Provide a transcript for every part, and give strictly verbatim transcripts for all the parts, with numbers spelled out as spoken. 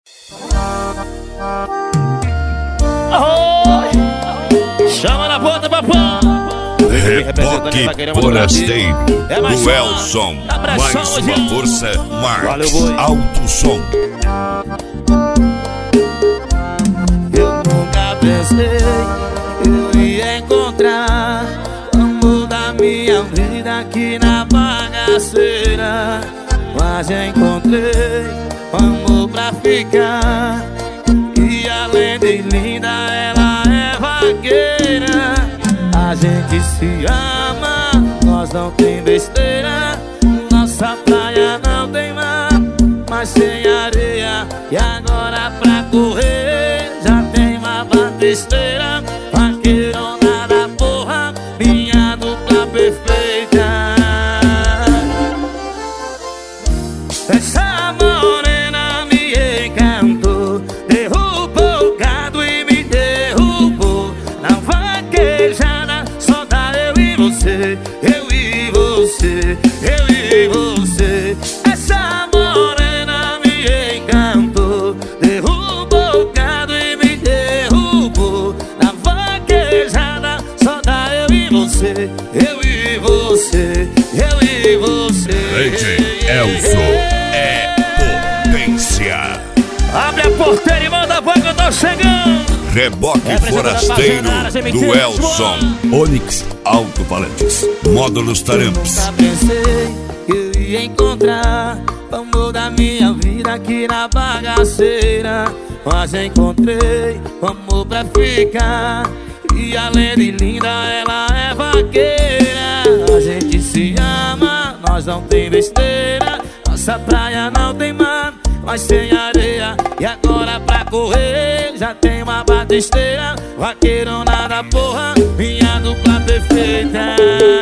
Oh, chama na ponta, papão. Reboque forasteiro do Elson. Mais uma força, Max Alto Som. Eu nunca pensei eu ia encontrar o amor da minha vida aqui na bagaceira, mas encontrei o amor pra ficar. E além de linda, ela é vaqueira. A gente se ama, nós não tem besteira. Nossa praia não tem mar, mas tem areia. E agora pra correr já tem uma batisteira. Vaqueirona da porra, minha dupla perfeita. Essa morena me encantou, derrubou o gado e me derrubou. Na vaquejada só dá eu e você, eu e você, eu e você. Essa morena me encantou, derrubou o gado e me derrubou. Na vaquejada só dá eu e você, eu e você, eu e você. D J Elson é potência. Abre a porteira e manda a voz que eu tô chegando. Reboque forasteiro do Elson. Onix Alto-Falantes. Módulos Taramps. Nunca pensei que eu ia encontrar o amor da minha vida aqui na bagaceira, mas encontrei o amor pra ficar. E além de linda, ela é vaqueira. A gente se ama, nós não tem besteira. Nossa praia não tem mar, mas tem areia. E agora pra correr já tem uma batisteira. Vaqueirona da porra, minha dupla perfeita.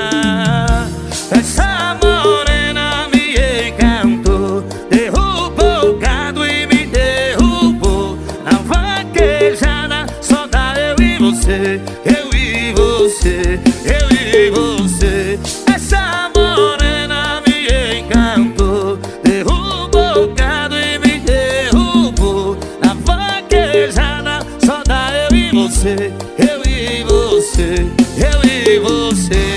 Essa morena me encantou, derrubou o gado e me derrubou. Na vaquejada só dá eu e você, eu e você, eu e você. Essa morena me encantou, derrubou o gado e me derrubou. Na vaquejada só dá eu e você, eu e você, eu e você.